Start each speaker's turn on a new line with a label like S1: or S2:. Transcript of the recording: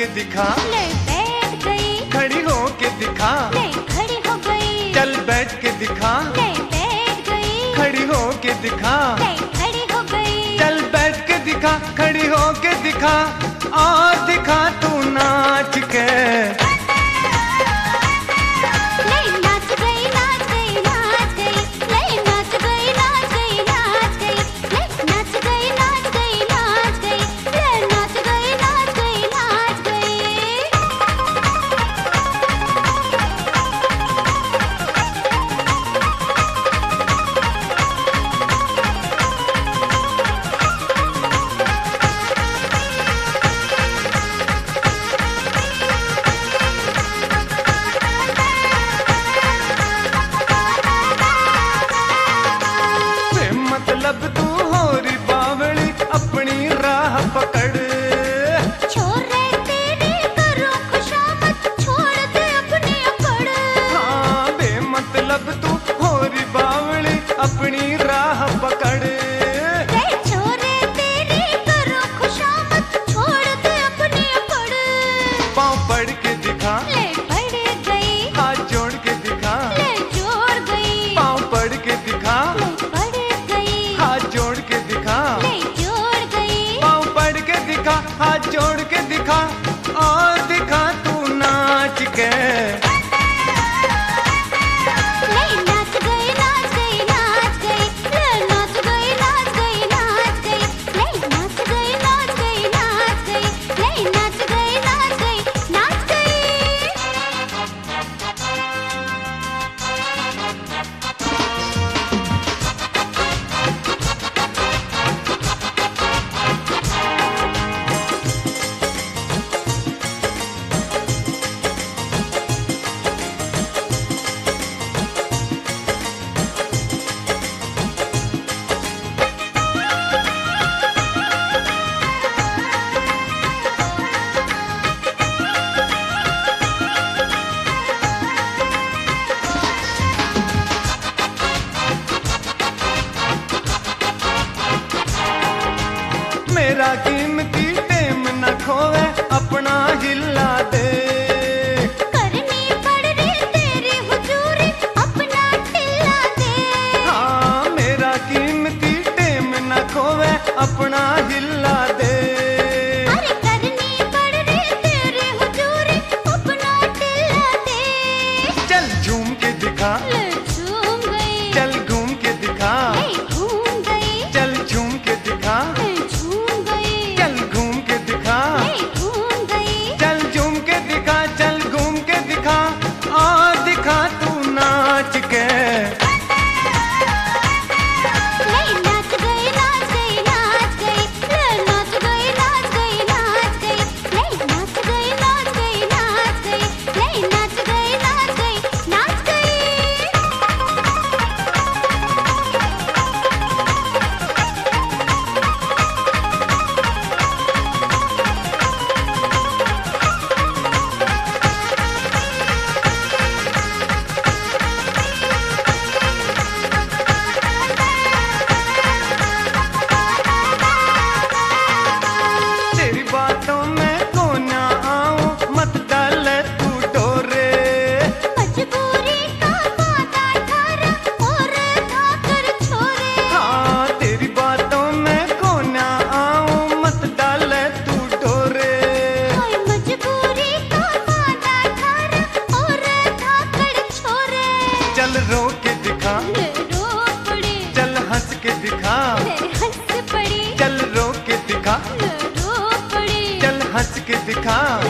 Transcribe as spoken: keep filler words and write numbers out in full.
S1: के दिखा,
S2: ले बैठ गई,
S1: खड़ी हो के दिखा,
S2: ले खड़ी हो गई,
S1: चल बैठ के दिखा,
S2: ले बैठ गई,
S1: खड़ी हो के दिखा,
S2: ले खड़ी हो गई,
S1: चल बैठ के दिखा, खड़ी हो के दिखा, और दिखा तू नाच के।
S2: ले नाच गई, नाच गई, नाच गई, ले नाच गई, नाच गई, नाच गई, ले नाच गई, नाच गई, नाच गई, ले नाच गई, नाच गई, नाच गई।
S1: मतलब तू होरी बावली अपनी राह पकड़,
S2: छोरे तेरी करो खुशामद, छोड़ दे अपनी अकड़।
S1: हाँ बेमतलब तू होरी बावली अपनी राह पकड़,
S2: ते छोरे तेरी करो खुशामद, छोड़ दे अपनी अकड़।
S1: पाँव पड़ के दिखा,
S2: ले पड़ गई,
S1: हाथ जोड़ के दिखा,
S2: ले जोड़ गई,
S1: पाँव पड़ के दिखा,
S2: ले पड़ गई,
S1: हाथ जोड़ के दिखा,
S2: ले जोड़ गई,
S1: पाँव पड़ के दिखा, हाथ जोड़ के दिखा, और दिखा तू नाच के।
S2: ले नाच गई, नाच गई, नाच गई, ले नाच गई, नाच गई, नाच गई, ले नाच गई, नाच गई, नाच गई, ले नाच गई, नाच गई, नाच गई।
S1: मेरा कीमती टेम न खोए, अपना हिला दे,
S2: करनी पड़ रही तेरी हुजूरी, अपना ठिल्ला दे।
S1: हाँ मेरा कीमती टेम न खोए, अपना हिला दे,
S2: अरे करनी पड़ रही तेरी हुजूरी, अपना ठिल्ला दे।
S1: चल झूम के दिखा,
S2: ले झूम गई,
S1: चल घूम के दिखा,
S2: ले घूम गई,
S1: चल झूम के दिखा,
S2: ले झूम गई,
S1: चल घूम के दिखा,
S2: ले घूम गई,
S1: चल झूम के दिखा, चल घूम के दिखा, और दिखा तू नाच के।
S2: ले नाच गई, नाच गई, नाच गई, ले नाच गई, नाच गई, नाच गई, ले नाच गई, नाच गई, नाच गई, ले नाच गई, नाच गई, नाच गई।
S1: तेरी बातों में को ना आऊं, मत डाल तू डोरे,
S2: मजबूरी का वादा ठहरा, और धाकर छोरे।
S1: हाँ तेरी बातों में को ना आऊं, मत डाल तू डोरे,
S2: कोई मजबूरी का वादा ठहरा, और धाकर छोरे।
S1: चल रो के दिखा,
S2: ले रो पड़ी,
S1: चल हंस के दिखा,
S2: ले हंस पड़ी,
S1: चल रो के दिखा,
S2: ले रो पड़ी,
S1: चल हंस के दिखा,